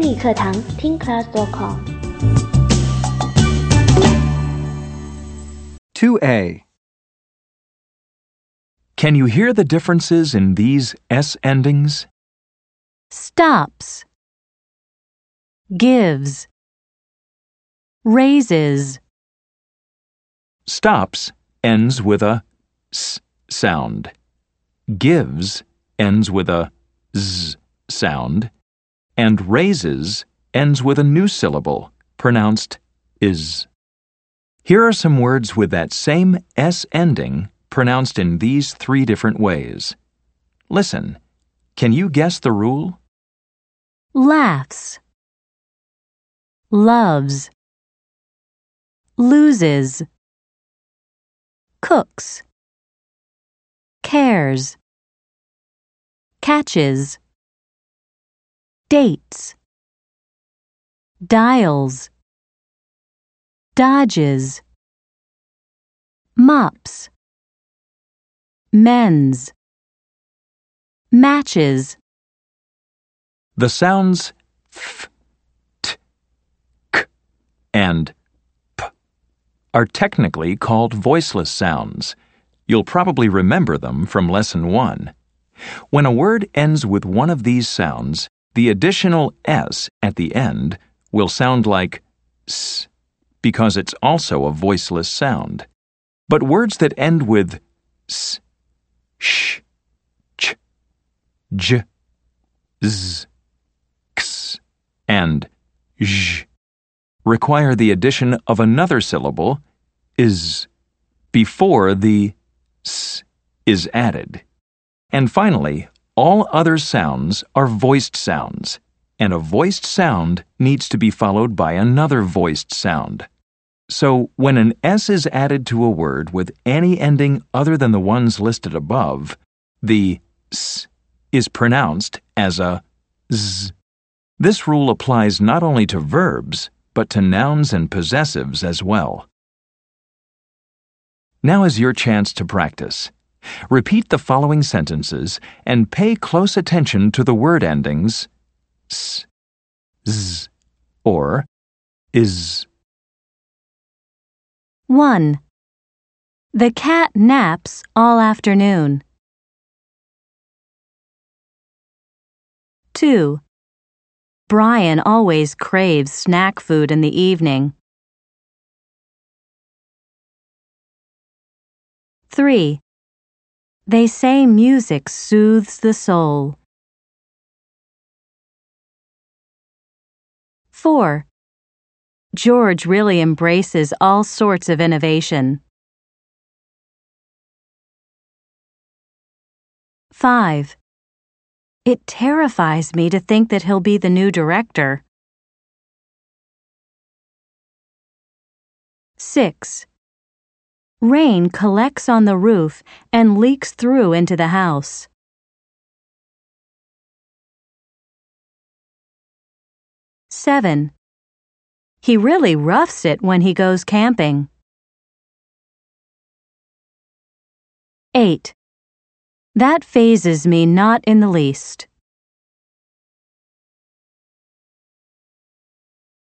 英语课堂听 class.com。 2A. Can you hear the differences in these S endings? Stops, gives, raises. Stops ends with a S sound. Gives ends with a Z sound. And raises ends with a new syllable, pronounced is. Here are some words with that same S ending, pronounced in these 3 different ways. Listen. Can you guess the rule? Laughs, loves, loses, cooks, cares, catches, dates, dials, dodges, mops, mends, matches. The sounds f, t, k, and p are technically called voiceless sounds. You'll probably remember them from Lesson 1. When a word ends with one of these sounds, the additional S at the end will sound like S, because it's also a voiceless sound. But words that end with S, sh, ch, j, z, x, and zh require the addition of another syllable, is, before the S is added. And finally, all other sounds are voiced sounds, and a voiced sound needs to be followed by another voiced sound. So, when an S is added to a word with any ending other than the ones listed above, the S is pronounced as a Z. This rule applies not only to verbs, but to nouns and possessives as well. Now is your chance to practice. Repeat the following sentences and pay close attention to the word endings S, Z, or is. 1. The cat naps all afternoon. 2. Brian always craves snack food in the evening. 3. They say music soothes the soul. 4. George really embraces all sorts of innovation. 5. It terrifies me to think that he'll be the new director. 6. Rain collects on the roof and leaks through into the house. 7. He really roughs it when he goes camping. 8. That fazes me not in the least.